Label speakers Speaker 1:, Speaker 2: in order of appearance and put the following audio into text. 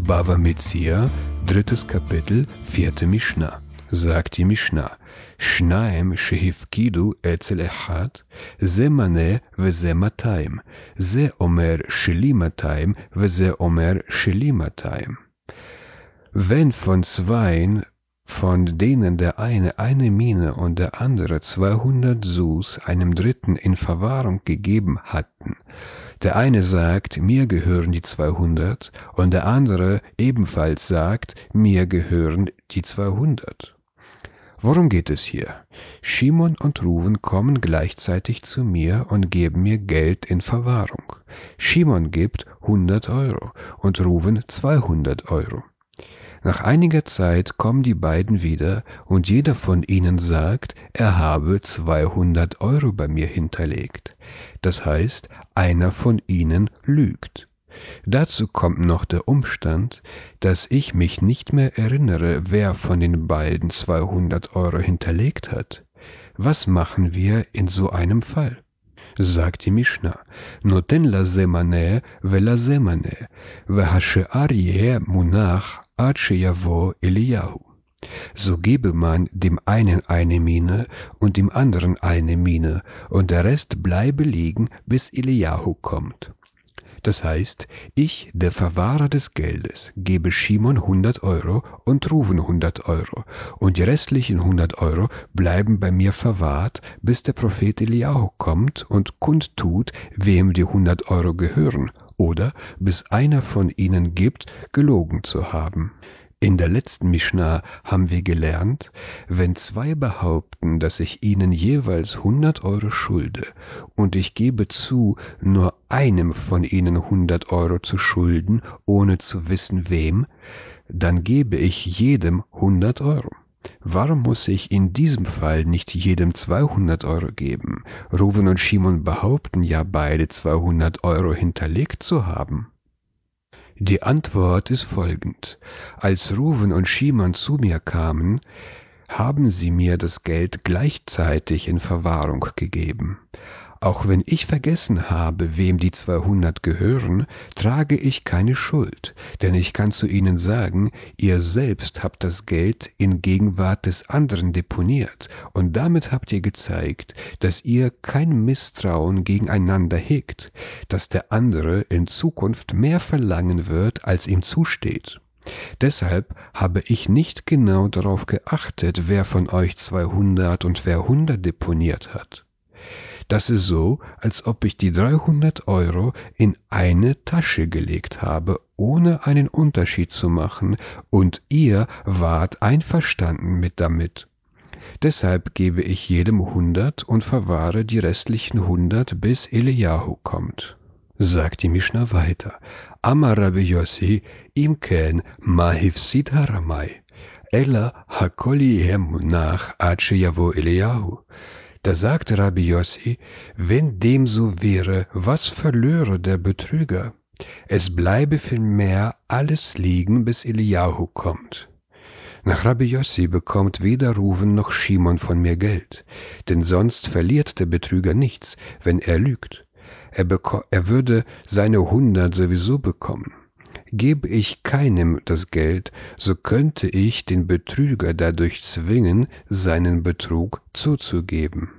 Speaker 1: Bava Metzia, 3. Kapitel, 4. Mishnah. Sagt die Mishnah, Shnaim shehifkidu etzel echad, ze maneh veze matayim, ze omer sheli matayim veze omer sheli matayim. Wenn von zweien, von denen der eine Mine und der andere 200 Sus einem Dritten in Verwahrung gegeben hatten, der eine sagt, mir gehören die 200, und der andere ebenfalls sagt, mir gehören die 200. Worum geht es hier? Shimon und Ruven kommen gleichzeitig zu mir und geben mir Geld in Verwahrung. Shimon gibt 100 Euro und Ruven 200 Euro. Nach einiger Zeit kommen die beiden wieder und jeder von ihnen sagt, er habe 200 Euro bei mir hinterlegt. Das heißt, einer von ihnen lügt. Dazu kommt noch der Umstand, dass ich mich nicht mehr erinnere, wer von den beiden 200 Euro hinterlegt hat. Was machen wir in so einem Fall? Sagt die Mishnah, Noten laze maneh velaze maneh, vehashe'ar yeh munach ad sheyavo Eliyahu. So gebe man dem einen eine Mine und dem anderen eine Mine, und der Rest bleibe liegen, bis Eliyahu kommt. Das heißt, ich, der Verwahrer des Geldes, gebe Shimon 100 Euro und Ruven 100 Euro, und die restlichen 100 Euro bleiben bei mir verwahrt, bis der Prophet Eliyahu kommt und kundtut, wem die 100 Euro gehören, oder bis einer von ihnen gibt, gelogen zu haben. In der letzten Mishnah haben wir gelernt, wenn zwei behaupten, dass ich ihnen jeweils 100 Euro schulde und ich gebe zu, nur einem von ihnen 100 Euro zu schulden, ohne zu wissen wem, dann gebe ich jedem 100 Euro. Warum muss ich in diesem Fall nicht jedem 200 Euro geben? Ruven und Shimon behaupten ja beide 200 Euro hinterlegt zu haben. Die Antwort ist folgend. Als Ruven und Shimon zu mir kamen, haben sie mir das Geld gleichzeitig in Verwahrung gegeben. Auch wenn ich vergessen habe, wem die 200 gehören, trage ich keine Schuld, denn ich kann zu ihnen sagen, ihr selbst habt das Geld in Gegenwart des anderen deponiert und damit habt ihr gezeigt, dass ihr kein Misstrauen gegeneinander hegt, dass der andere in Zukunft mehr verlangen wird, als ihm zusteht. Deshalb habe ich nicht genau darauf geachtet, wer von euch 200 und wer 100 deponiert hat. Das ist so, als ob ich die 300 Euro in eine Tasche gelegt habe, ohne einen Unterschied zu machen, und ihr wart einverstanden mit damit. Deshalb gebe ich jedem 100 und verwahre die restlichen 100, bis Eliyahu kommt. Sagt die Mishnah weiter. Amar Rabbi Yossi, im ken ma hifsid haramai, ella hakol yeh munach ad sheyavo Eliyahu. Da sagte Rabbi Yossi, wenn dem so wäre, was verlöre der Betrüger? Es bleibe vielmehr alles liegen, bis Eliyahu kommt. Nach Rabbi Yossi bekommt weder Ruven noch Shimon von mir Geld, denn sonst verliert der Betrüger nichts, wenn er lügt. Er würde seine 100 sowieso bekommen. Gebe ich keinem das Geld, so könnte ich den Betrüger dadurch zwingen, seinen Betrug zuzugeben.